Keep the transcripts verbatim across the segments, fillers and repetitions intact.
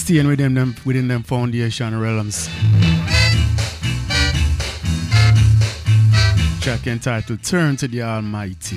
staying within them, within them foundation realms. Track entitled Turn to the Almighty.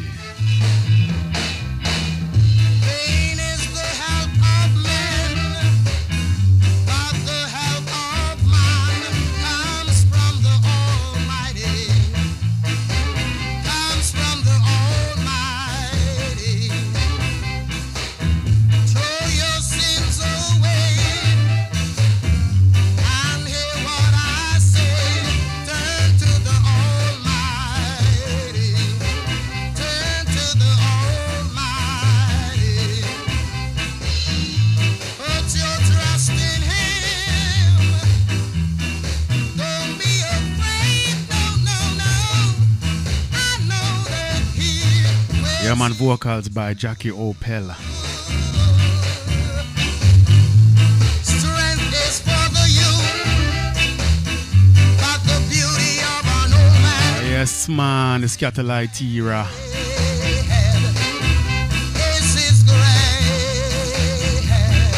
Man, vocals by Jackie Opel. Strength is for the youth, but the beauty of an old man. Oh, yes, man, the Scatterlight era. This is great.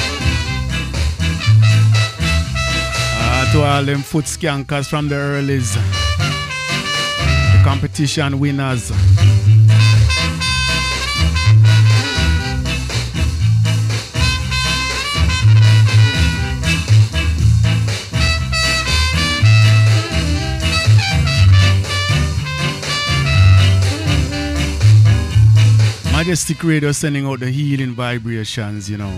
Uh, to all them foot skankers from the earlys, the competition winners. Majestic Radio sending out the healing vibrations, you know.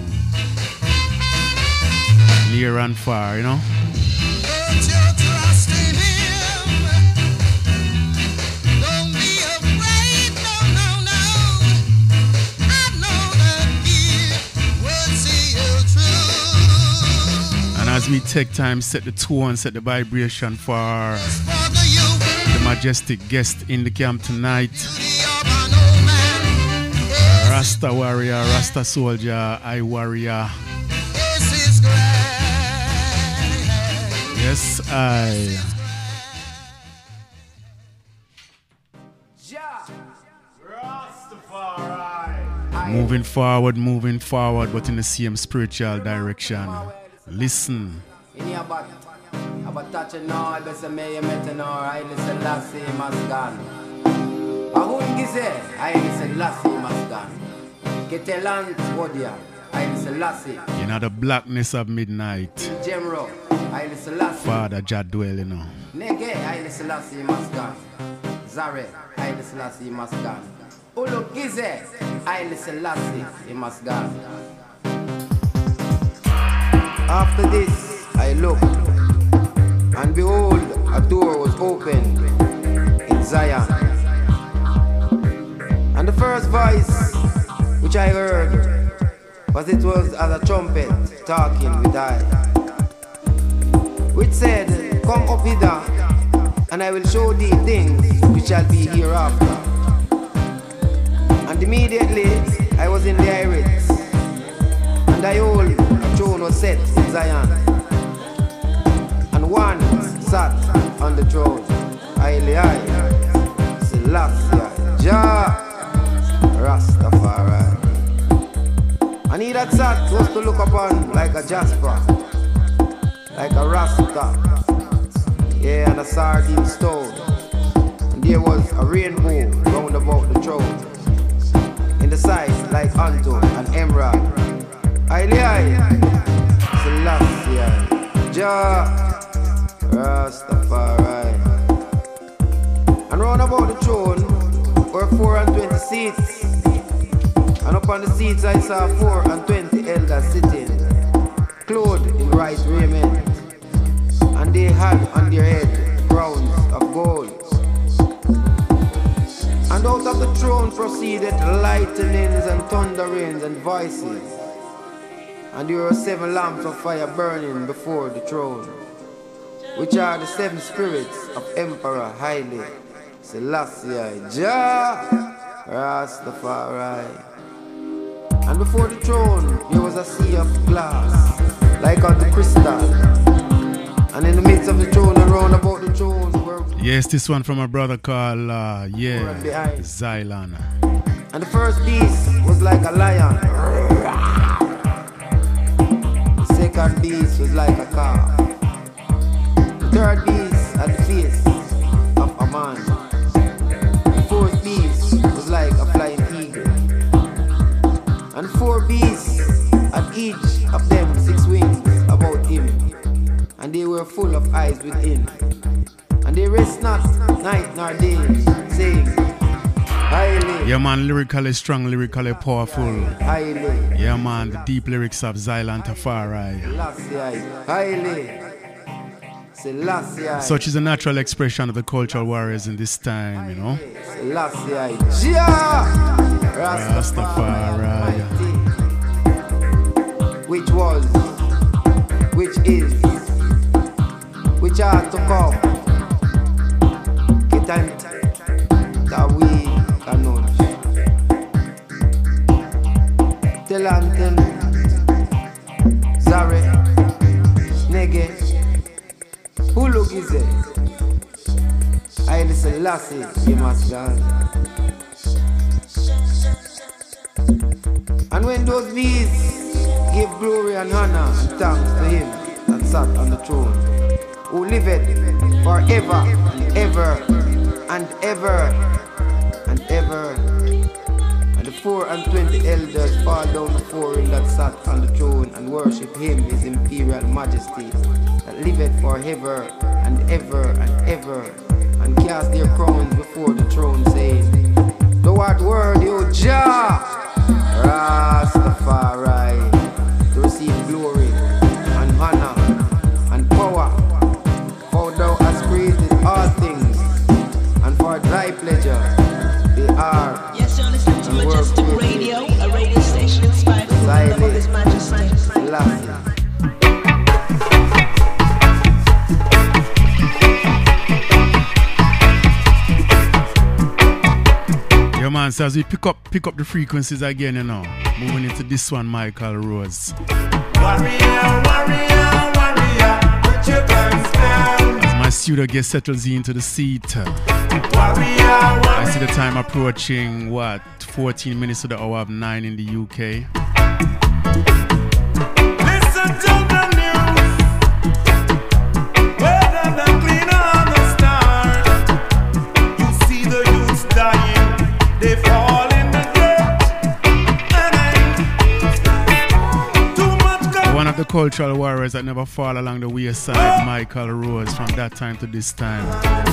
Near and far, you know. Put your trust in him. Don't be afraid, no, no, no. I know that he will see you through. And as we take time, set the tone, set the vibration for For the youth, the majestic guest in the camp tonight. beauty of an old man. Rasta warrior, Rasta soldier, I warrior. This is great. Yes, I. Moving forward, moving forward, but in the same spiritual direction. Listen. About touching now, I guess I may have met an hour. I listen, last day must gone. I wouldn't get it. I listen, last day must gone. Get a land, Wodia. I listen, last day. You know the blackness of midnight. Gemro. I listen, last day. Father Jadwell, you know. Nege, I listen, last day must gone. Zare, I listen, last day must gone. Ulu Gize, I listen, last day he must gone. After this, I looked, and behold, a door was opened in Zion. And the first voice which I heard was it was as a trumpet talking with I, which said, come up hither, and I will show thee things which shall be hereafter. And immediately I was in the Iris, and I hold a throne was set in Zion, and one sat on the throne. Haile I, Selassie, Jah, Rastafari. And he that sat was to look upon like a jasper, like a Rasta, yeah, and a sardine stone. And there was a rainbow round about the throne, in the sides like unto an emerald. Haile I, Selassie, Jah, Rastafari. And round about the throne were four and twenty seats, and upon the seats I saw four and twenty elders sitting, clothed in white raiment, and they had on their head crowns of gold. And out of the throne proceeded lightnings and thunderings and voices, and there were seven lamps of fire burning before the throne, which are the seven spirits of Emperor Haile Selassie, Jah, Rastafari. And before the throne there was a sea of glass, like unto crystal. And in the midst of the throne and round about the throne were... Yes, this one from a brother called, uh, yeah, Xylan. And the first beast was like a lion. The second beast was like a calf. The third beast had the face of a man. The fourth beast was like a flying eagle. And four beasts had each of them six wings about him, and they were full of eyes within. And they rest not night nor day, saying, highly. Yeah, man, lyrically strong, lyrically powerful. Highly. Yeah, man, the deep lyrics of Zylan Tafari. Selassie, highly. Selassie. Such is a natural expression of the cultural warriors in this time, you know. Selassie, Jah Rastafari. Which was, which is, which are to come. Get time that we can know. Telanten, Zare, Nege, Hulugize, Haile Selassie, Yemasgan. And when those beasts give glory and honor and thanks to him that sat on the throne, who liveth forever and ever and ever and ever. And the four and twenty elders fall down before him that sat on the throne and worship him, his imperial majesty, that liveth forever and ever and ever, and cast their crowns before the throne, saying, thou art worthy, O Jah Rastafari, to receive glory and honor and power, for thou hast created all things, and for thy pleasure they are. Yes, you're listening to Majestic Radio, a radio station inspired from the love of His Majesty. Yeah, man, so as we pick up pick up the frequencies again, you know, moving into this one, Michael Rose. Warrior, warrior, warrior, put your guns down. As my studio gets settles into the seat, Warrior, warrior. I see the time approaching, what, fourteen minutes to the hour of nine in the U K. Listen to the news. Whether the cleaner or the star, you see the youths dying, they fall in the dirt. And I, too much gun. One of the cultural warriors that never fall along the wayside, Michael Rose, from that time to this time.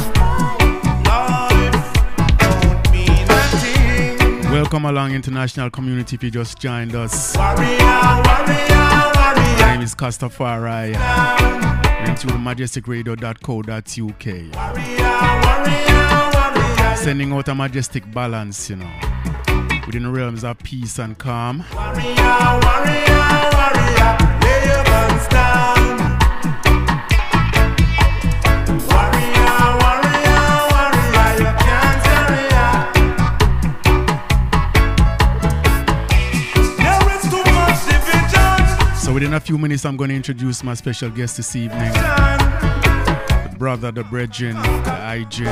Welcome along, international community, if you just joined us. Warrior, warrior, warrior. My name is Castafari. We're into the majestic radio dot co dot U K. Sending out a majestic balance, you know, within the realms of peace and calm. Warrior, warrior, warrior, lay your guns down. Warrior, warrior, warrior, you can't carry on. There is too much division. So within a few minutes, I'm going to introduce my special guest this evening. The brother, the brethren, the hygiene.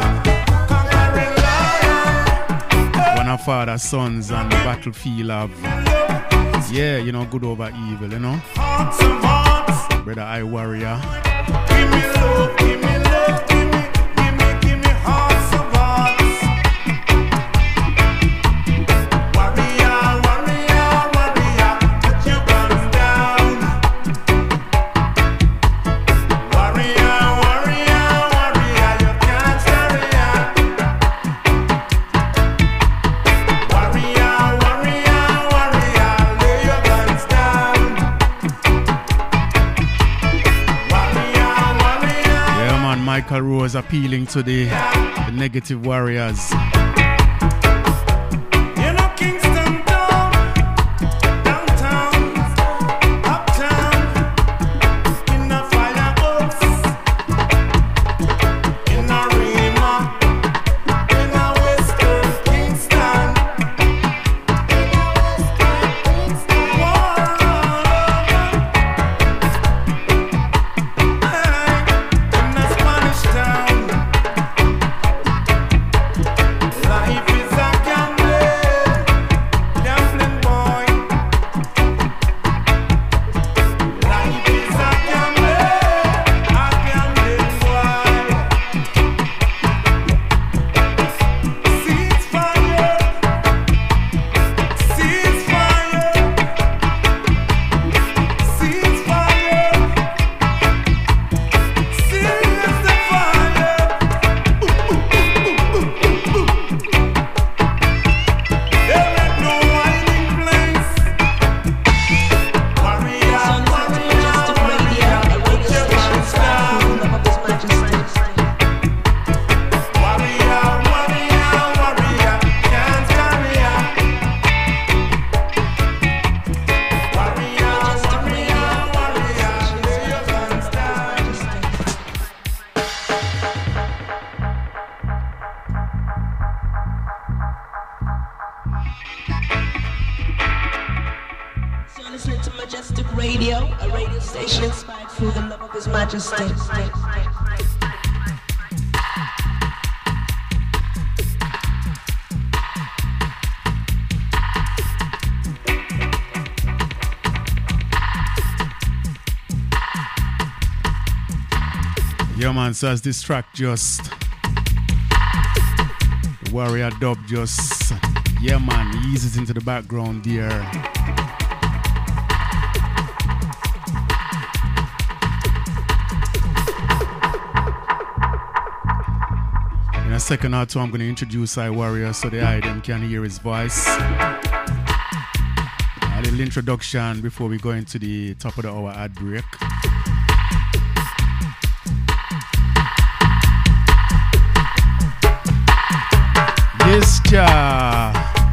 One of father's sons on the battlefield of, yeah, you know, good over evil, you know. Hearts of hearts. Brother I Warrior. Give me love, give me love, give me, give me, give me hearts of hearts. Warrior, warrior, warrior, put your guns down. Warrior, warrior, warrior, you can't carry on. Warrior, warrior, warrior, lay your guns down. Yeah, man, Michael Rose appealing to the, the negative warriors. You know Kingston town, downtown, uptown, in the fireworks, in the Rima, in the Western Kingston, war in the Spanish town. listening to Majestic Radio, a radio station inspired through the love of His Majesty. Yeah, man, so as this track just, the Warrior dub just, yeah, man, eases into the background there. In a second or two, I'm going to introduce I Warrior so the eye them can hear his voice. A little introduction before we go into the top of the hour ad break. Yes, ja.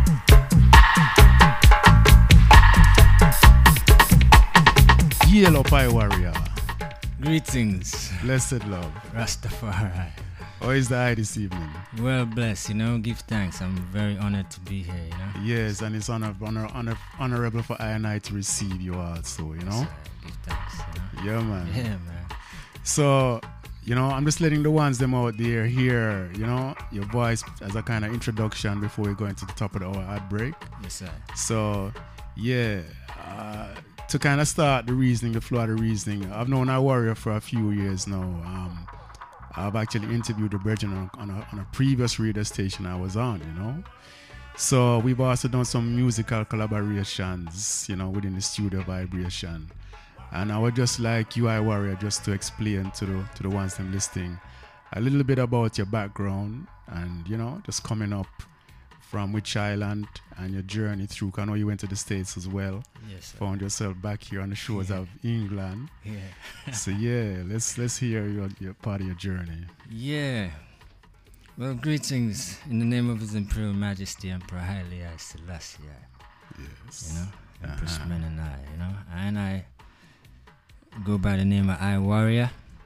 Yellow Pie Warrior. Greetings, Blessed love. Rastafari. How is the eye this evening? Well blessed, you know, give thanks. I'm very honored to be here, you know. Yes, and it's honor, honor, honor, honorable for I and I to receive you also, you know? So, give thanks, you know. Yeah, man. Yeah, man. So, you know, I'm just letting the ones them out there hear, you know, your voice as a kind of introduction before we go into the top of the hour ad break. Yes, sir. So, yeah, uh, to kind of start the reasoning, the flow of the reasoning, I've known I Warrior for a few years now. Um, I've actually interviewed the Brethren on, on, a, on a previous radio station I was on, you know. So we've also done some musical collaborations, you know, within the studio vibration. And I would just like you, I Warrior, just to explain to the to the ones them listening a little bit about your background and, you know, just coming up from which island and your journey through. I know you went to the States as well. Yes, sir. Found yourself back here on the shores Yeah. of England. Yeah. So yeah, let's let's hear your, your part of your journey. Yeah. Well, greetings in the name of His Imperial Majesty Emperor Haile Selassie, Yes. you know, Empress Uh-huh. Menenai, you know. And I go by the name of I Warrior.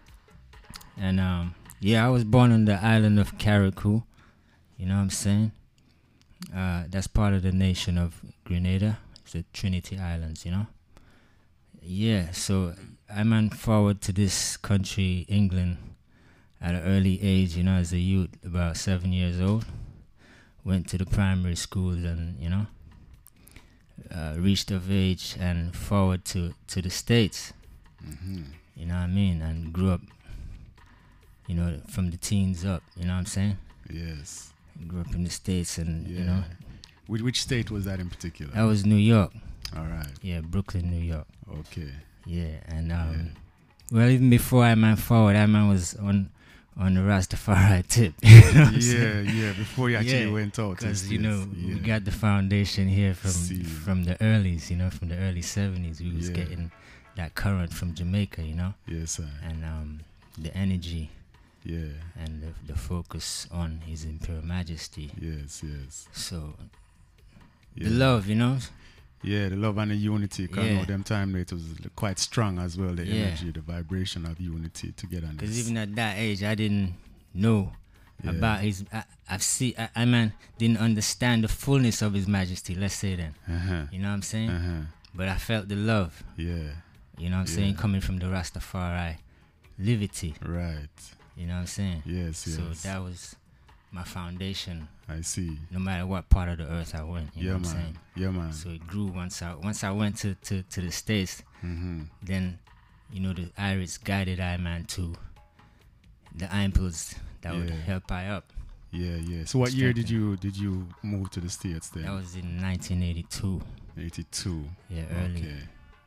And um, yeah, I was born on the island of Carriacou, you know what I'm saying? Uh, that's part of the nation of Grenada. It's the Trinity Islands, you know. Yeah, so I went forward to this country, England, at an early age, you know, as a youth, about seven years old. Went to the primary schools and, you know, uh, reached of age and forward to, to the States. Mm-hmm. You know what I mean? And grew up, you know, from the teens up, you know what I'm saying? Yes. Grew up in the States and, Yeah. you know, Which, which state was that in particular? that was New York. All right. Yeah, Brooklyn, New York. Okay. Yeah, and um, well, even before I man forward, I man was on on the Rastafari tip. You know what I'm Yeah, saying? yeah. Before you actually Yeah, went out, to the Because you know States. Yeah. we got the foundation here from See. from the earlys, you know, from the early seventies. We was Yeah. getting that current from Jamaica, you know, Yes, sir. and um, the energy Yeah. and the, the focus on His Imperial Majesty. Yes, yes. So Yeah. the love, you know. Yeah, the love and the unity. Cause I Yeah. know them time it was quite strong as well. The Yeah. energy, the vibration of unity together. Because even at that age, I didn't know Yeah. about his. I, I've seen. I, I man didn't understand the fullness of His Majesty. Let's say then. Uh-huh. You know what I'm saying? Uh-huh. But I felt the love. Yeah. You know what I'm Yeah. saying? Coming from the Rastafari, liberty. Right. You know what I'm saying? Yes, So yes. that was my foundation. I see. No matter what part of the earth I went. You Yeah, know what I'm man. saying? Yeah, man. So it grew once I once I went to, to, to the States. Mm-hmm. Then, you know, the Iris guided I man to the impulse that would Yeah. help I up. Yeah, yeah. So what year did Strengthen. you did you move to the States then? That was in nineteen eighty-two. eighty-two. Yeah, early. Okay.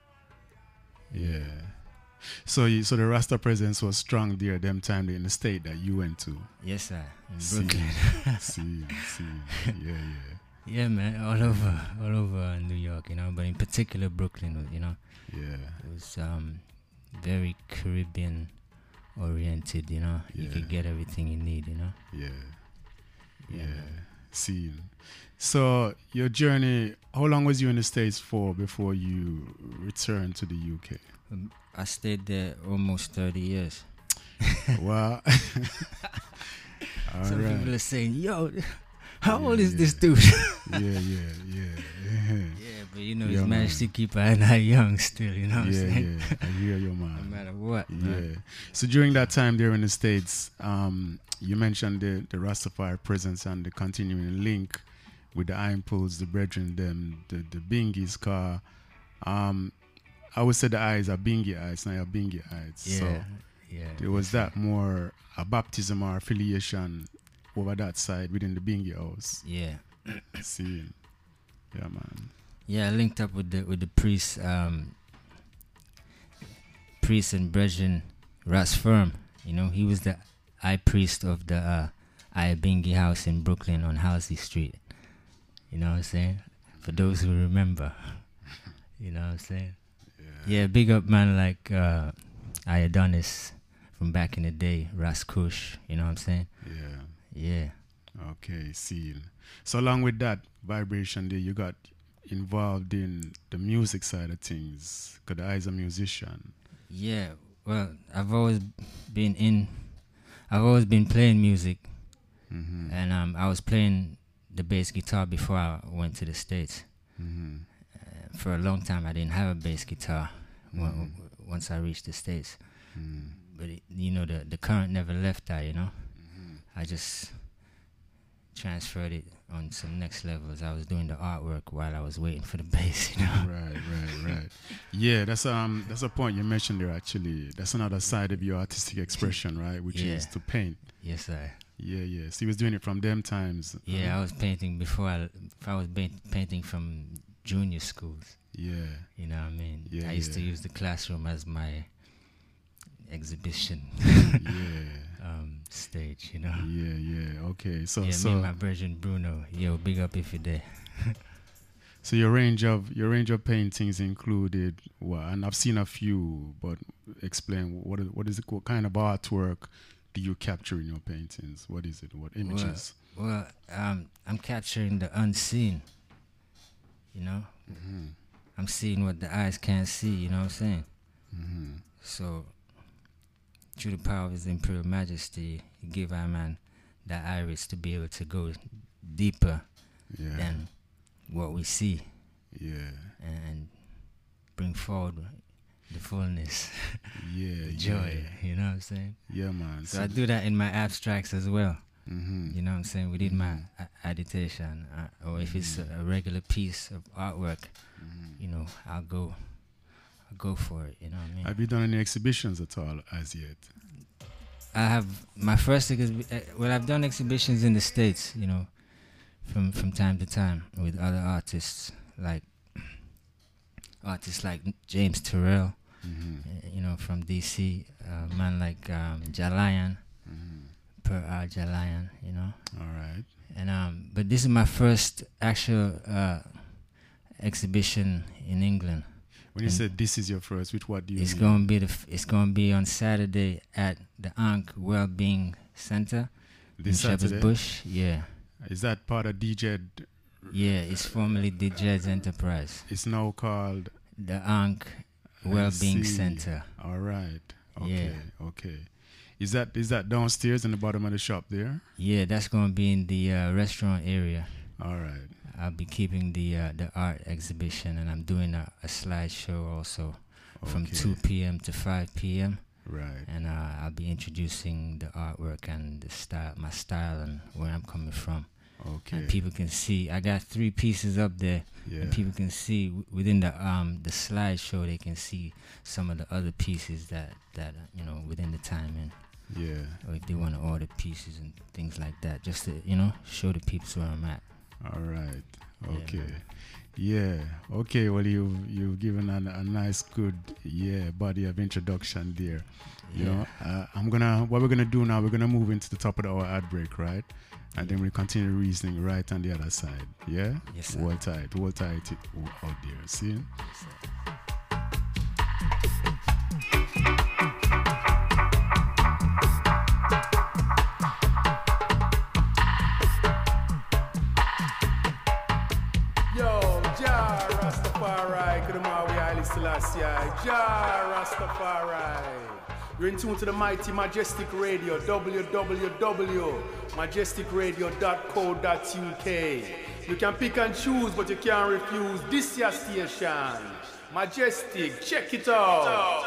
Yeah. So you, so the Rasta presence was strong there them time in the state that you went to. Yes, sir. In See, Brooklyn. see, see. Yeah, yeah. Yeah, man. All over, all over New York, you know. But in particular, Brooklyn, was, you know, Yeah. it was um, very Caribbean oriented. You know, you Yeah. could get everything you need. You know. Yeah. Yeah. Yeah. man. See. So your journey, how long was you in the States for before you returned to the U K? Um, I stayed there almost thirty years. Wow. All Some right. people are saying, "Yo, how Yeah, old is yeah. this dude?" Yeah, yeah, yeah. Yeah, But you know, Yeah, he's managed man. to keep an eye young still, you know what Yeah, I'm saying? yeah. I hear you, No man. matter what. Yeah. man. So during that time there in the States, um, you mentioned the, the Rastafari presence and the continuing link with the Iron Pools, the Brethren, them, the, the Bingies car. Um, I would say the eyes are Bingy eyes, not your Bingy eyes. Yeah. So yeah. there was that more a baptism or affiliation over that side within the Bingy house. Yeah. Seeing. Yeah, man. Yeah, I linked up with the with the priest, um, priest and brethren Ras Firm. You know, he was the high priest of the uh, Ayabingi house in Brooklyn on Halsey Street. You know what I'm saying? For those who remember. You know what I'm saying? Yeah, big up man like uh, Ayadonis from back in the day, Ras Kush. You know what I'm saying? Yeah. Yeah. Okay, seeing. So along with that vibration there, you got involved in the music side of things, because I is a musician. Yeah, well, I've always been in, I've always been playing music, Mm-hmm. and um, I was playing the bass guitar before I went to the States. Mm-hmm. Uh, for a long time, I didn't have a bass guitar w- w- once I reached the States. Mm-hmm. But, it, you know, the, the current never left that, you know? I just transferred it on some next levels. I was doing the artwork while I was waiting for the bass, you know? Right, right, right. Yeah, that's um that's a point you mentioned there actually. That's another side of your artistic expression, right? Which Yeah. is to paint. Yes, sir. Yeah, yeah. So he was doing it from them times. Yeah, uh, I was painting before I, if I was ba- painting from junior schools. Yeah. You know what I mean? Yeah, I used to yeah. use the classroom as my exhibition Yeah. um, stage, you know? Yeah, yeah. Okay. So yeah, so me and my virgin Bruno. Yo, big up if you're there. so your range of your range of paintings included what? And I've seen a few, but explain what is, what is it? What kind of artwork do you capture in your paintings? What is it? What images? Well, um, I'm capturing the unseen, you know? Mm-hmm. I'm seeing what the eyes can't see, you know what I'm saying? Mm-hmm. So, through the power of His Imperial Majesty, He give our man that iris to be able to go deeper Yeah. than what we see Yeah. and bring forward the fullness, Yeah. the joy, you know what I'm saying? Yeah, yeah man. So I do that in my abstracts as well, Mm-hmm. you know what I'm saying, within my a- agitation, uh, or if it's a, a regular piece of artwork, Mm-hmm. you know, I'll go, I'll go for it, you know what I mean? Have you done any exhibitions at all as yet? I have my first exhi- uh, well, I've done exhibitions in the States, you know, from from time to time with other artists, like artists like James Terrell, Mm-hmm. uh, you know, from D C, uh, man like um, Jalayan, Mm-hmm. Per R Jalayan, you know, All right. and um, but this is my first actual uh, exhibition in England. When you And said this is your first, with what do you It's mean? gonna be the f- it's gonna be on Saturday at the Ankh Wellbeing Center This in Shepherd's Saturday? Bush. Yeah, Is that part of D J? D- yeah. It's formerly the Jed's Enterprise, It's now called the Ankh I Wellbeing see. Center. All right. Okay. Yeah. Okay. Is that is that downstairs in the bottom of the shop there? Yeah, that's gonna be in the uh, restaurant area. All right. I'll be keeping the uh, the art exhibition, and I'm doing a, a slideshow also from Okay. two p.m. to five p.m. Right. and uh, I'll be introducing the artwork and the style, my style, and where I'm coming from. Okay. And people can see. I got three pieces up there, Yeah. and people can see w- within the um the slideshow. They can see some of the other pieces that that uh, you know within the timing, Yeah. or if they want to order pieces and things like that, just to you know show the peeps where I'm at. All right. Yeah, Okay. Yeah. Okay. Well, you you've given a, a nice, good, yeah, body of introduction there. You Yeah. know, uh, I'm gonna. What we're gonna do now? We're gonna move into the top of the hour ad break, right? And then we continue reasoning right on the other side. Yeah. Yes, sir. Hold tight. Hold tight out there. See. Yo, Jah Rastafari, Kudumawi Haile Selassie, Jah Rastafari. You're in tune to the mighty Majestic Radio, w w w dot majestic radio dot co dot u k. You can pick and choose, but you can't refuse this your station. Majestic, check it out.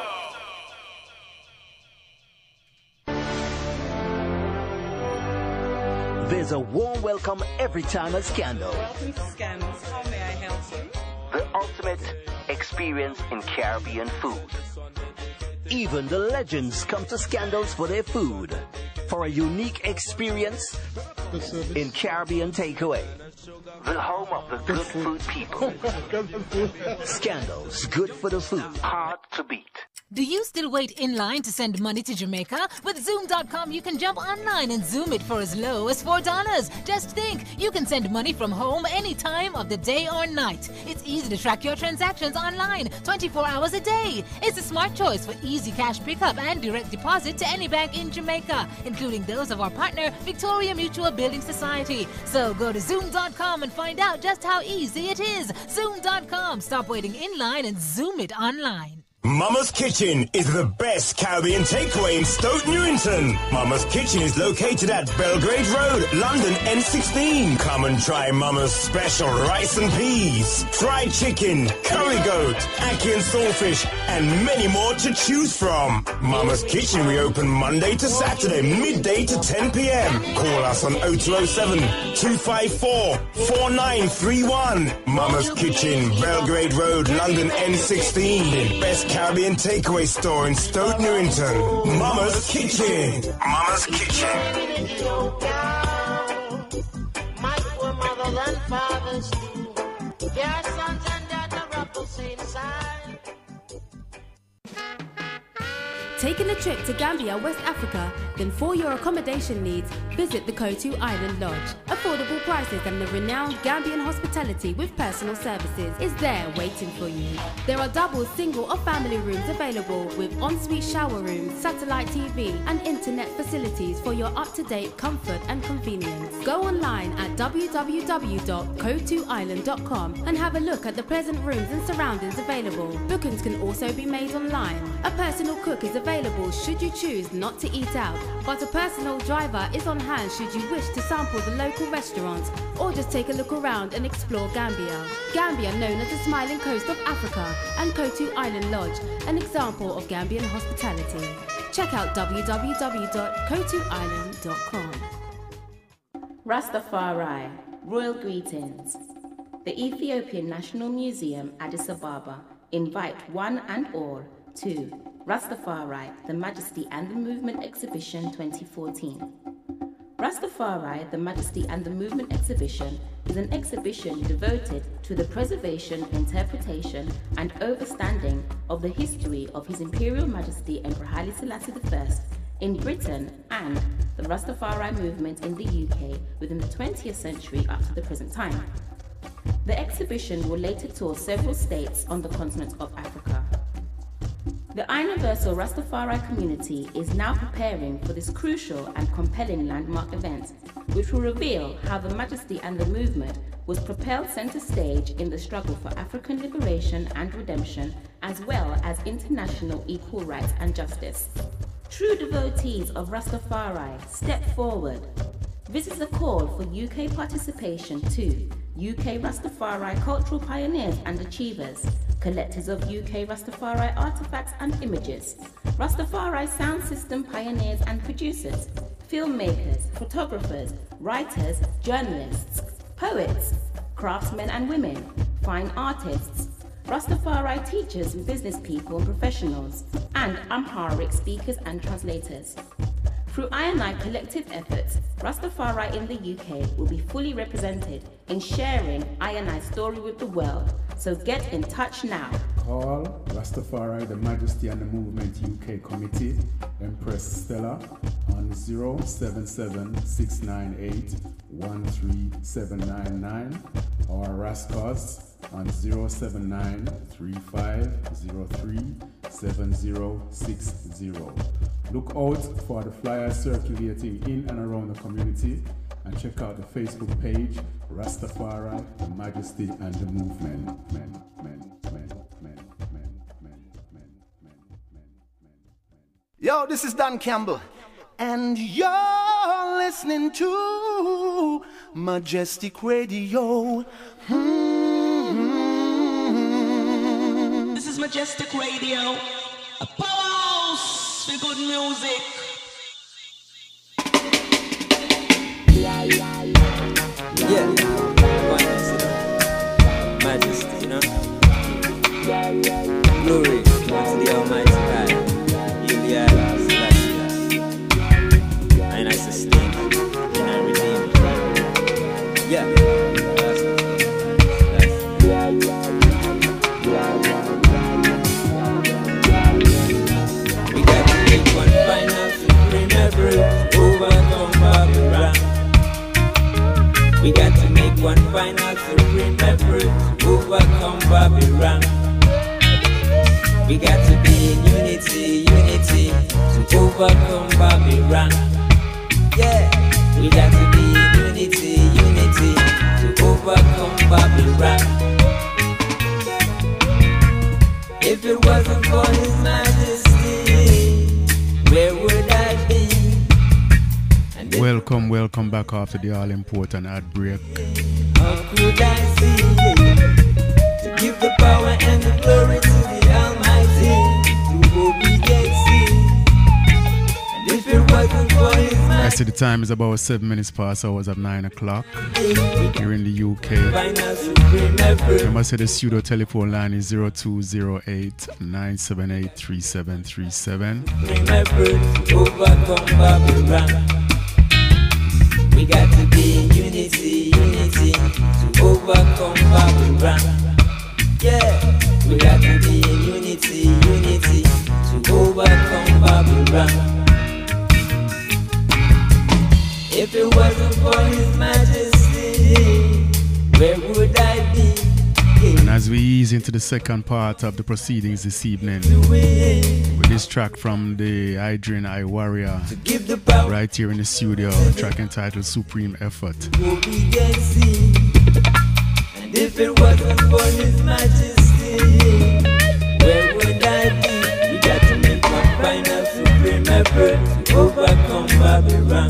There's a warm welcome every time at Scandal. Welcome to Scandals. How may I help you? The ultimate experience in Caribbean food. Even the legends come to Scandals for their food. For a unique experience in Caribbean takeaway. The home of the good food people. Scandals, good for the food, hard to beat. Do you still wait in line to send money to Jamaica? With Zoom dot com, you can jump online and Zoom it for as low as four dollars. Just think, you can send money from home any time of the day or night. It's easy to track your transactions online, twenty-four hours a day. It's a smart choice for easy cash pickup and direct deposit to any bank in Jamaica, including those of our partner, Victoria Mutual Building Society. So go to Zoom dot com and find out just how easy it is. Zoom dot com. Stop waiting in line and Zoom it online. Mama's Kitchen is the best Caribbean takeaway in Stoke Newington. Mama's Kitchen is located at Belgrade Road, London N sixteen. Come and try Mama's special rice and peas, fried chicken, curry goat, ackee and saltfish, and many more to choose from. Mama's Kitchen, we open Monday to Saturday, midday to ten p m Call us on oh two oh seven, two five four, four nine three one. Mama's Kitchen, Belgrade Road, London N sixteen. Best Caribbean takeaway store in Stoke Newington. Mama's Kitchen. Mama's Kitchen. My poor mothers and fathers too. Their sons and daughters are the same side. Taking a trip to Gambia, West Africa? Then for your accommodation needs, visit the Kotu Island Lodge. Affordable prices and the renowned Gambian hospitality with personal services is there waiting for you. There are double, single or family rooms available with ensuite shower rooms, satellite T V and internet facilities for your up-to-date comfort and convenience. Go online at w w w dot kotu island dot com and have a look at the pleasant rooms and surroundings available. Bookings can also be made online. A personal cook is available should you choose not to eat out, but a personal driver is on hand should you wish to sample the local restaurants or just take a look around and explore Gambia. Gambia, known as the smiling coast of Africa, and Kotu Island Lodge, an example of Gambian hospitality. Check out w w w dot kotu island dot com. Rastafari, royal greetings. The Ethiopian National Museum, Addis Ababa, invite one and all to Rastafari, the Majesty and the Movement Exhibition twenty fourteen. Rastafari, the Majesty and the Movement Exhibition is an exhibition devoted to the preservation, interpretation and overstanding of the history of His Imperial Majesty Emperor Haile Selassie the First in Britain and the Rastafari movement in the U K within the twentieth century up to the present time. The exhibition will later tour several states on the continent of Africa. The Universal Rastafari community is now preparing for this crucial and compelling landmark event, which will reveal how the Majesty and the movement was propelled center stage in the struggle for African liberation and redemption, as well as international equal rights and justice. True devotees of Rastafari, step forward. This is a call for U K participation to U K Rastafari cultural pioneers and achievers, collectors of U K Rastafari artifacts and images, Rastafari sound system pioneers and producers, filmmakers, photographers, writers, journalists, poets, craftsmen and women, fine artists, Rastafari teachers and business people and professionals, and Amharic speakers and translators. Through I and I collective efforts, Rastafari in the U K will be fully represented in sharing I and I's story with the world. So get in touch now. Call Rastafari, the Majesty and the Movement U K Committee, Empress Stella, on zero seven seven, six nine eight, one three seven nine nine or Rascos on zero seven nine, three five zero three, seven zero six zero. Look out for the flyers circulating in and around the community and check out the Facebook page, Rastafari, the Majesty and the Movement. Men, men, men, men, men, men, men, men, men, men, men. Yo, this is Dan Campbell, and you're listening to Majestic Radio. Mm-hmm. This is Majestic Radio, a powerhouse for good music. Yeah, Majesty, you know. Glory to the Almighty God. Ilya, and I sustain and I redeem. Yeah. That's, that's, we got to make one final supreme effort to overcome Babylon. We got to make one final supreme effort to overcome Babylon. We got to be in unity, unity to overcome Babylon. Yeah, we got to be in unity, unity to overcome Babylon. If it wasn't for His Majesty, where would I be? Welcome, welcome back after the all-important ad break. How could I see to give the power and the glory to the Almighty, to obedience? And if it wasn't for His I Majesty, see the time is about seven minutes past hours of nine o'clock here in the U K. Remember, say the pseudo telephone line is zero two zero eight nine seven eight three seven three seven. remember to overcome Babylon. We got to be in unity, unity to overcome Babylon. Yeah, we got to be in unity, unity to overcome Babylon. If it wasn't for His Majesty, where would I be? And as we ease into the second part of the proceedings this evening, with this track from the Adrian I Warrior, right here in the studio, a track entitled Supreme Effort. Obedience. And if it wasn't for His Majesty, where would I be? We got to make one final supreme effort to overcome Babylon.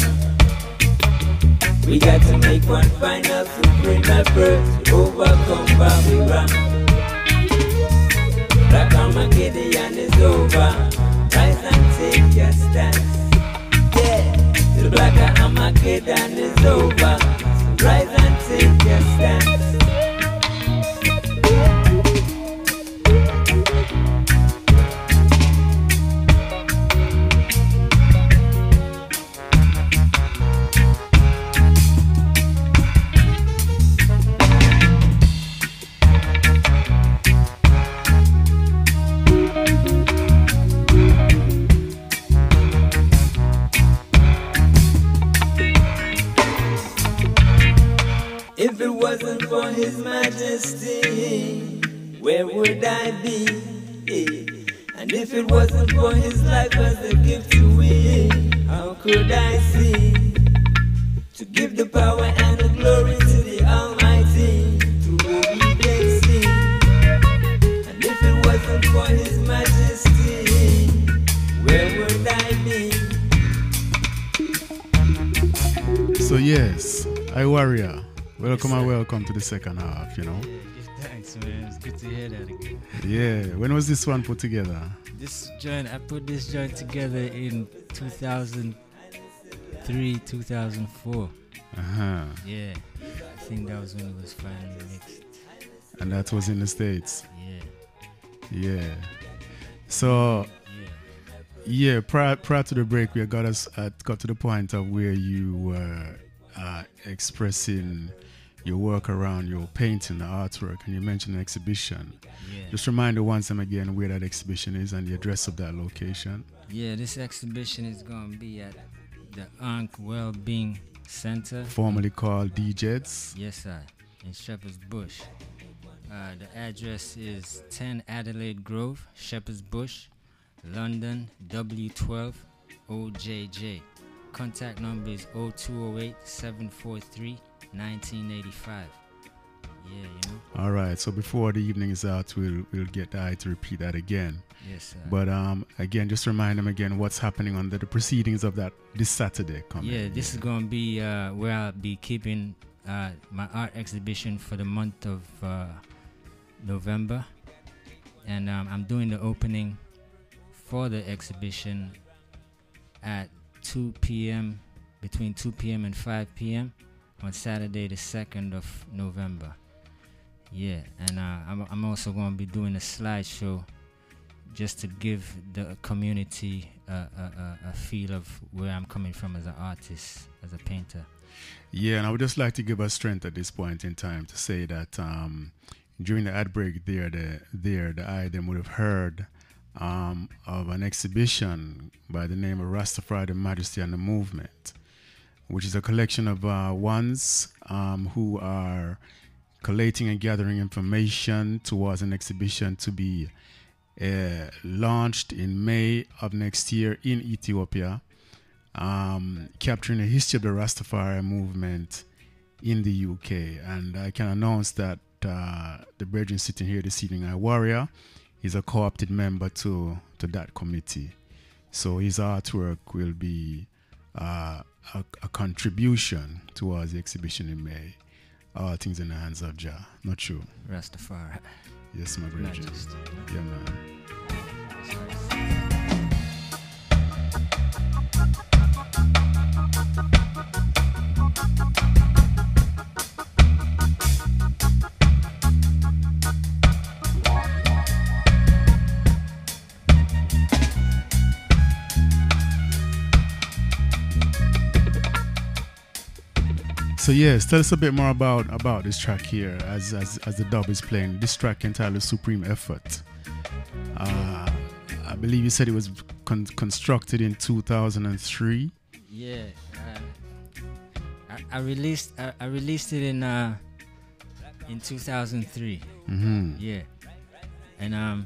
We got to make one final supreme effort to overcome Babylon. Black Armageddon is over. Rise and take your stance. Yeah, the Black Armageddon is over. Rise and take your stance. If it wasn't for His Majesty, where would I be? And if it wasn't for His life as a gift to we, how could I see? To give the power and the glory to the Almighty, to obedience. And if it wasn't for His Majesty, where would I be? So yes, I Warrior, welcome yes, and welcome to the second half, you know. Yeah, thanks, man. It's good to hear that again. Yeah, when was this one put together? This joint, I put this joint together in two thousand three, two thousand four. Uh-huh. Yeah, I think that was when it was finally mixed. And that was in the States? Yeah. Yeah. So, yeah, prior, prior to the break, we got us uh, got to the point of where you were uh, expressing your work around your painting, the artwork, and you mentioned an exhibition. Yeah. Just remind us once and again where that exhibition is and the address of that location. Yeah, this exhibition is going to be at the Ankh Wellbeing Center, formerly called D Jeds. Yes, sir, in Shepherd's Bush. Uh, the address is ten Adelaide Grove, Shepherd's Bush, London, W twelve O J J. Contact number is oh two oh eight, seven four three, one nine eight five. Yeah, you know. All right. So before the evening is out, we'll we'll get the eye to repeat that again. Yes, sir. But um, again, just remind them again what's happening under the proceedings of that this Saturday coming. Yeah, this yeah. is going to be uh, where I'll be keeping uh, my art exhibition for the month of uh, November. And um, I'm doing the opening for the exhibition at two p.m., between two p.m. and five p.m. on Saturday the second of November. Yeah, and uh, I'm, I'm also going to be doing a slideshow just to give the community a, a, a feel of where I'm coming from as an artist, as a painter. Yeah, and I would just like to give us strength at this point in time to say that um, during the ad break there, the, there, the I them would have heard um, of an exhibition by the name of Rastafari, the Majesty and the Movement, which is a collection of uh, ones um, who are collating and gathering information towards an exhibition to be uh, launched in May of next year in Ethiopia, um, capturing the history of the Rastafari movement in the U K. And I can announce that uh, the brethren sitting here this evening, I Warrior, is a co-opted member to, to that committee. So his artwork will be uh, a, a contribution towards the exhibition in May. All things in the hands of Jah. Not true. Rastafari. Yes, my brethren. Yeah, man. So yes, tell us a bit more about about this track here as as, as the dub is playing. This track entitled Supreme Effort. Uh, I believe you said it was con- constructed in two thousand three. Yeah, uh, I, I released I, I released it in uh, in two thousand three. Mm-hmm. Yeah, and um,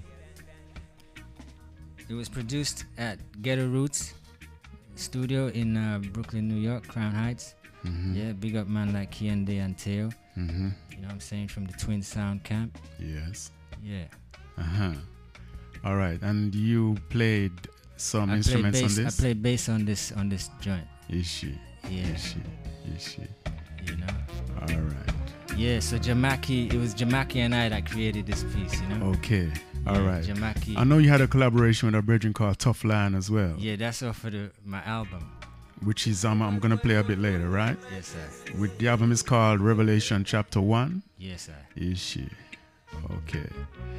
it was produced at Ghetto Roots Studio in uh, Brooklyn, New York, Crown Heights. Mm-hmm. Yeah, big up man like Kiende and Teo. Mm-hmm. You know what I'm saying? From the Twin Sound Camp. Yes. Yeah. Uh-huh. All right. And you played some I instruments bass, on this? I played bass on this on this joint. Is she? Yeah. Is she? Is she? You know? All right. Yeah, so Jamaki, it was Jamaki and I that created this piece, you know? Okay. All yeah, right. Jamaki. I know you had a collaboration with a brethren called Tough Lion as well. Yeah, that's off of the, my album. Which is um, I'm gonna play a bit later, right? Yes, sir. With the album is called Revelation Chapter One. Yes, sir. Is she? Okay.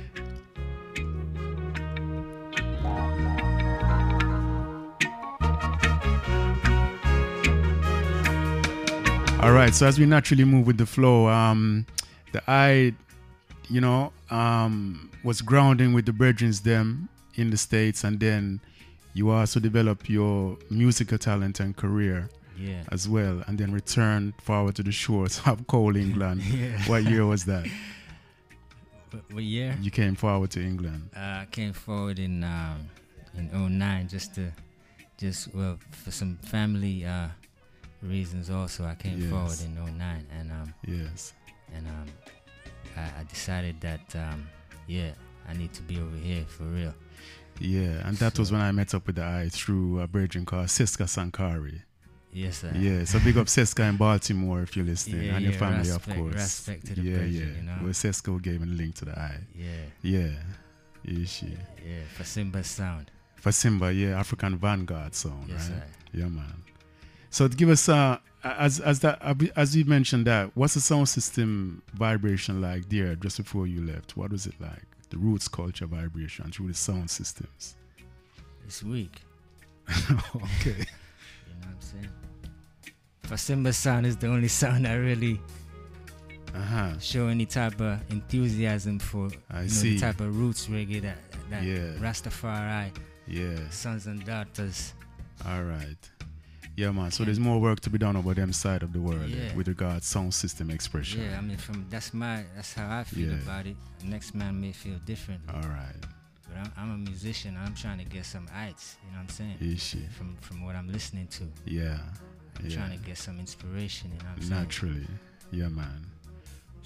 All right. So as we naturally move with the flow, um, the I, you know, um, was grounding with the brethrens them in the States, and then you also develop your musical talent and career yeah. as well, and then return forward to the shores of cold England. Yeah. What year was that? What, what year? You came forward to England. Uh, I came forward in um, in oh nine just to, just well, for some family uh, reasons also. I came yes. forward in oh nine, and um, yes, and um, I, I decided that um, yeah, I need to be over here for real. Yeah, and that so, was when I met up with the eye through a brethren called Seska Sankari. Yes, sir. Yeah, so big up Seska in Baltimore if you're listening, yeah, and yeah, your family, respect, of course. Respect to the yeah, brethren, yeah. You know? Well, Seska gave me the link to the eye. Yeah. Yeah. Is she? Yeah, for Simba sound. For Simba, yeah, African Vanguard sound, yes, right? Sir. Yeah, man. So give us, uh, as as that as you mentioned that, what's the sound system vibration like there just before you left? What was it like? The roots culture vibration through the sound systems. It's weak. Okay. You know what I'm saying? For Simba sound is the only sound I really uh-huh. show any type of enthusiasm for. I you know, see. The type of roots reggae that, that yeah. Rastafari, yeah. sons and daughters. All right. Yeah, man. So there's more work to be done over them side of the world yeah. with regards sound system expression. Yeah, I mean, from that's my that's how I feel yeah. about it. The next man may feel different. All right. But I'm, I'm a musician. I'm trying to get some heights. You know what I'm saying? Is she? From from what I'm listening to. Yeah. I'm yeah. trying to get some inspiration. You know what I'm Naturally. saying? Yeah, man.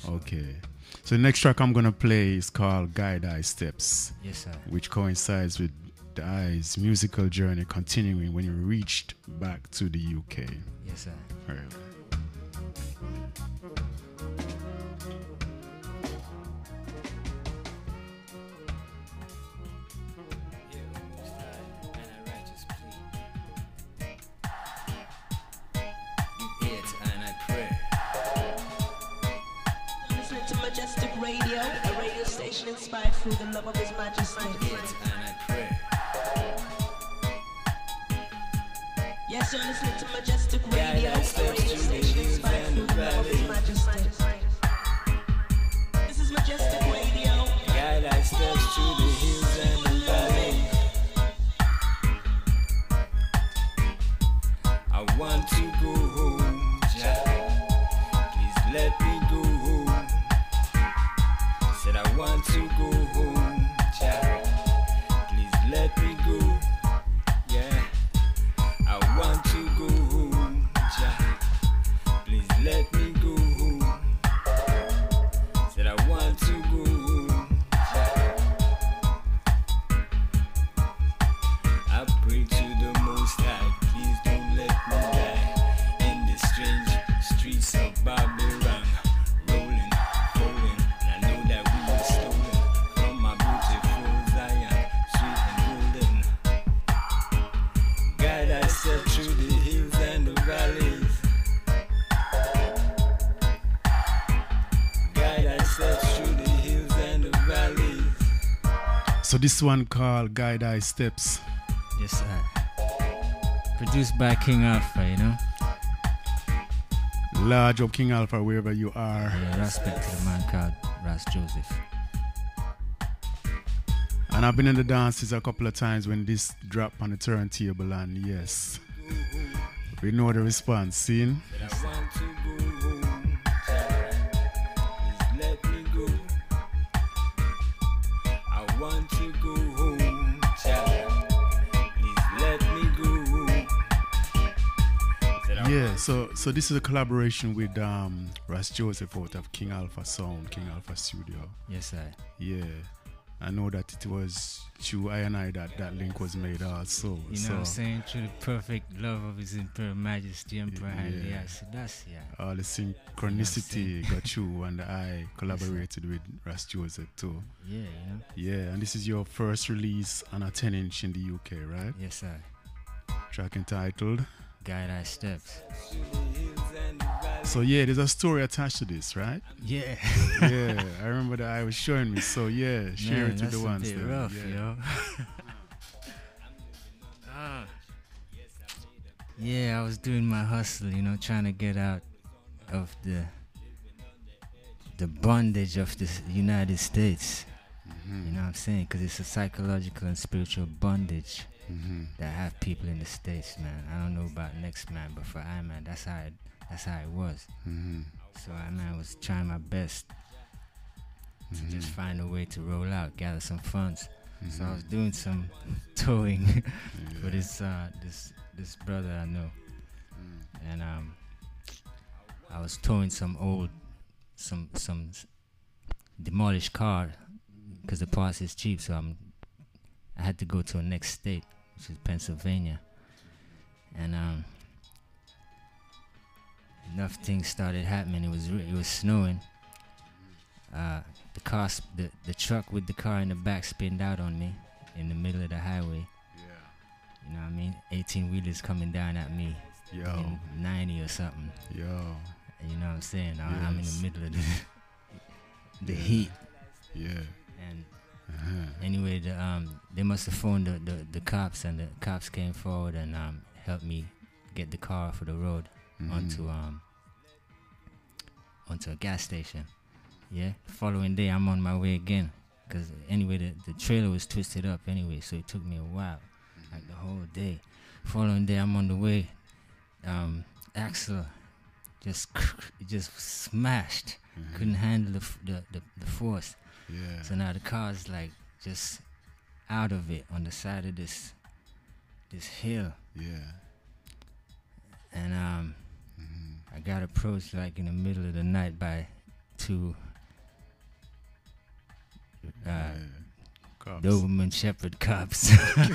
Okay. So the next track I'm gonna play is called Guide Eye Steps. Yes, sir. Which coincides with the Eye's musical journey continuing when you reached back to the U K. Yes, sir. All right. Listening to Majestic Radio, a radio station inspired through the love of His Majesty. Yes, and I pray. Yes, you're listening to Majestic Radio, Guide a our steps radio through the station hills inspired and through the the love of His valleys. Majesty. This is Majestic Radio. Guide our steps through the hills and the valleys. I want to go home, Jah. Please let me go home. Said I want to go home, Jah. Please let me go. Yeah. I want to go home, Jah. Please let me go home. Said I want to go home, Jah. I pray to the Most High, please don't let me die in the strange streets of Babylon, rolling, falling, and I know that we were stolen from my beautiful Zion, sweet and golden. Guide I step through the hills and the valleys. Guide I step through the hills and the valleys. So this one called Guide Eye Steps. Yes, sir. Produced by King Alpha, you know. Large up King Alpha wherever you are. Yeah, respect to the man called Ras Joseph. And I've been in the dances a couple of times when this dropped on the turntable, and yes, we know the response. Seen? I want to go home, Jah. Please let me go. I want to go home, Jah. Please let me go home. Said I Yeah. want So so this is a collaboration with um, Ras Joseph out of King Alpha Sound, King Alpha Studio. Yes, sir. Yeah. I know that it was through I and I that that link was made also. You know so what I'm saying? Through the perfect love of His Imperial Majesty, Emperor Haile Yeah. Selassie. all the synchronicity got through, and I collaborated with Ras Joseph too. Yeah, you know. Yeah, and this is your first release on a ten inch in the U K, right? Yes, sir. Track entitled Guide Eye Steps. So yeah, there's a story attached to this, right? Yeah. Yeah, I remember that I was showing me. So yeah, share Man, it to that's the a ones bit there. rough, yeah. yo. Ah. Yeah, I was doing my hustle, you know, trying to get out of the the bondage of the United States. Mm-hmm. You know what I'm saying? Because it's a psychological and spiritual bondage Mm-hmm. that have people in the States, man. I don't know about next man, but for I man, that's how it, that's how it was. Mm-hmm. So I man was trying my best to Mm-hmm. just find a way to roll out, gather some funds. So I Mhm. was doing some towing for this uh, this this brother I know, and um, I was towing some old, some some s- demolished car because the parts is cheap. So I'm I had to go to a next state, which is Pennsylvania, and um, enough things started happening. It was re- it was snowing. Uh, the car, sp- the the truck with the car in the back spinned out on me in the middle of the highway. Yeah. You know what I mean? eighteen wheelers coming down at me. Yo. In ninety or something. Yo. You know what I'm saying? I- I'm in Yes. the middle of the the Yeah. heat. Yeah. And Uh-huh. anyway, the, um, they must have phoned the, the, the cops, and the cops came forward and um, helped me get the car off of the road Mhm. onto um onto a gas station. Yeah. Following day, I'm on my way again, cause anyway the, the trailer was twisted up anyway, so it took me a while, like the whole day. Following day, I'm on the way. Um, axle just it just smashed. Mhm. Couldn't handle the, f- the the the force. Yeah. So now the car's like just out of it on the side of this this hill. Yeah. And um, I got approached like in the middle of the night by two uh, Cops. Doberman Shepherd cops.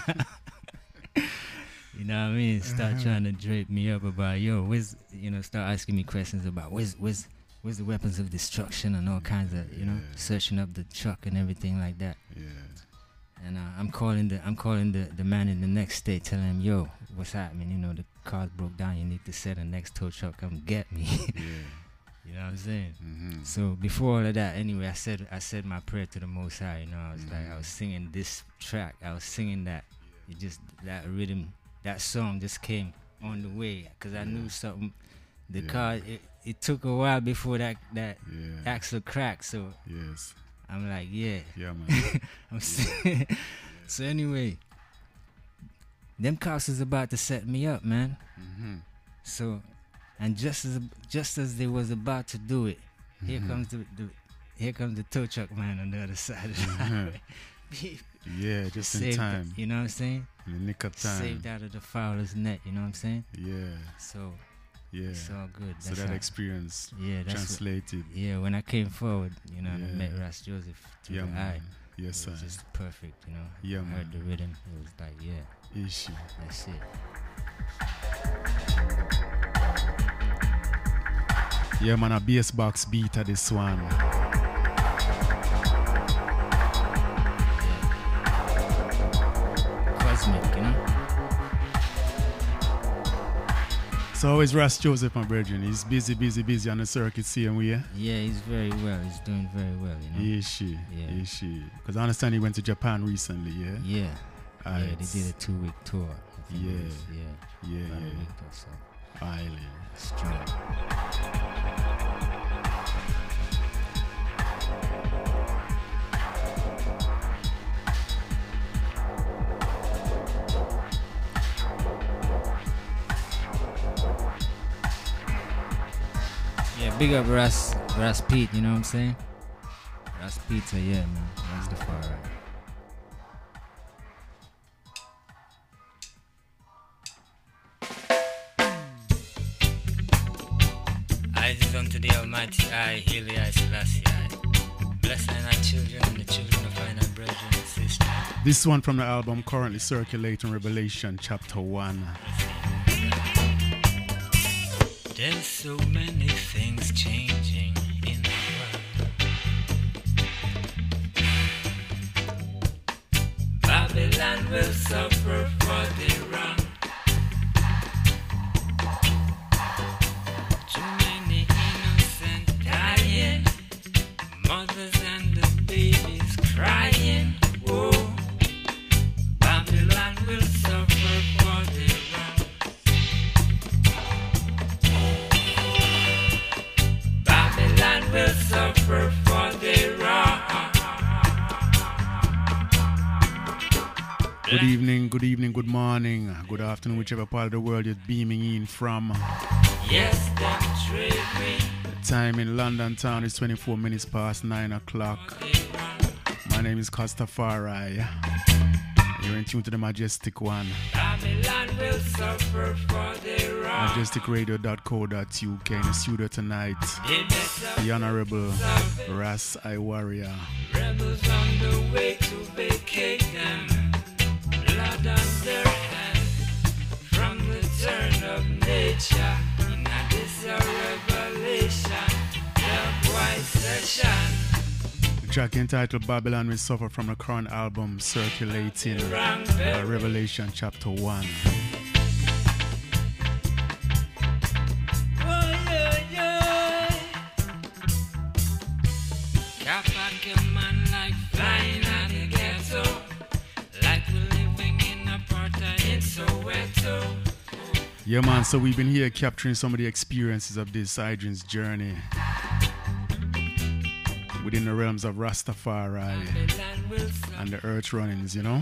You know what I mean? Start Uh-huh. trying to drape me up about, yo, where's, you know, start asking me questions about where's, where's, where's the weapons of destruction and all kinds of, you know, searching up the truck and everything like that. Yeah. And uh, I'm calling the, I'm calling the, the man in the next state, telling him, yo, what's happening? You know, the car broke down. You need to send the next tow truck come get me. Yeah. You know what I'm saying? Mm-hmm. So before all of that, anyway, I said, I said my prayer to the Most High. You know, I was Mm-hmm. like, I was singing this track. I was singing that. It just that rhythm. That song just came on the way because I knew something. The Yeah. car, it, it took a while before that that Yeah. axle cracked. So Yes. I'm like, yeah, Yeah, man. I'm saying. So anyway, them cops was about to set me up, man. Mm-hmm. So, and just as just as they was about to do it, here Mhm. comes the, the here comes the tow truck man on the other side of the Mhm. highway. Yeah, just in Saved- time. You know what I'm saying? In the nick of time. Saved out of the fowler's net. You know what I'm saying? Yeah. So Yeah. it's all good. So That's that how- experience yeah, that's what- translated. yeah, when I came forward, you know, and I Yeah. met Ras Joseph through Yeah, the man. eye. Yes, it was sir. just perfect, you know. Yeah, I heard man. the rhythm. It was like, yeah, Issue. that's it. Yeah, man, a bass box beat of this one. Cosmic, you know. So how is Ras Joseph, my brethren? He's busy, busy, busy on the circuit, same way. Yeah, he's very well. He's doing very well, you know. Is she? Yeah. Is she? Because I understand he went to Japan recently, yeah? Yeah. Alright. Yeah, they did a two-week tour. I think it Yeah. was, yeah. Yeah, About yeah. a week or so. Island. Strong. Yeah, big up Ras, Ras Pete, you know what I'm saying? Ras Pizza, yeah, man. That's the far right. Eyes unto the Almighty I, hail the I, Selassie I. Blessed are thy children and the children of thy brethren and sisters. This one from the album currently circulating, Revelation chapter one. There's so many things changing in the world. Babylon will suffer for the wrong. Too many innocent dying, mothers and the babies crying. Whoa, Babylon will suffer for the wrong. Babylon will suffer for the wrong. Good evening, good evening, good morning, good afternoon, whichever part of the world you're beaming in from. Yes, them treat me. The time in London town is twenty-four minutes past nine o'clock. My name is Costafari. You're in tune to the Majestic One. Babylon will suffer for the wrong. majestic radio dot co dot u k. In the studio tonight, the Honorable Ras I Warrior. Rebels on the way to vacate them. Blood on their hands from the turn of nature. Now this a revelation, the white section. The track entitled Babylon Will Suffer from the current album circulating, uh, Revelation chapter one. Oh, yeah, yeah. Kappa man like flying out the ghetto. Like we're living in apartheid in Soweto. Yeah, man, so we've been here capturing some of the experiences of this Idrin's journey within the realms of Rastafari and the earth runnings, you know?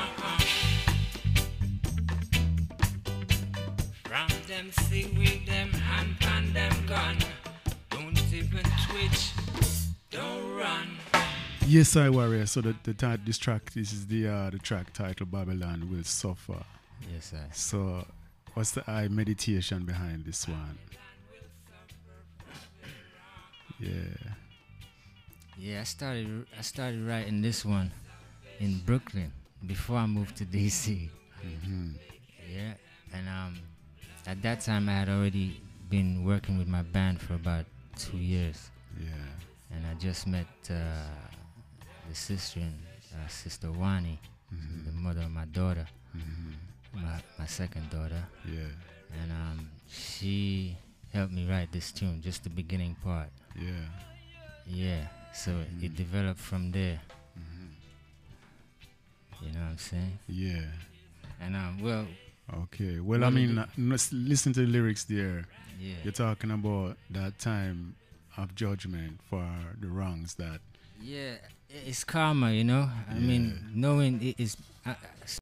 From them see with them hand pan them gun. Don't even twitch, don't run. Yes, I Warrior. So the, the ti- this track, this is the uh, the track titled Babylon Will Suffer. Yes, sir. So what's the I meditation behind this one? Yeah. Yeah, I started I started writing this one in Brooklyn before I moved to D C. Mm-hmm. Yeah, and um, at that time I had already been working with my band for about two years. Yeah. And I just met uh, the sister, and, uh, Sister Wani, Mhm. the mother of my daughter, Mhm. my my second daughter. Yeah. And um, she helped me write this tune, just the beginning part. Yeah. Yeah. So Mhm. it developed from there. Mhm. You know what I'm saying? Yeah. And um, well. Okay. Well, I what mean, did uh, n- listen to the lyrics there. Yeah. You're talking about that time of judgment for the wrongs that. Yeah, it's karma, you know. I Yeah. mean, knowing it is. Uh,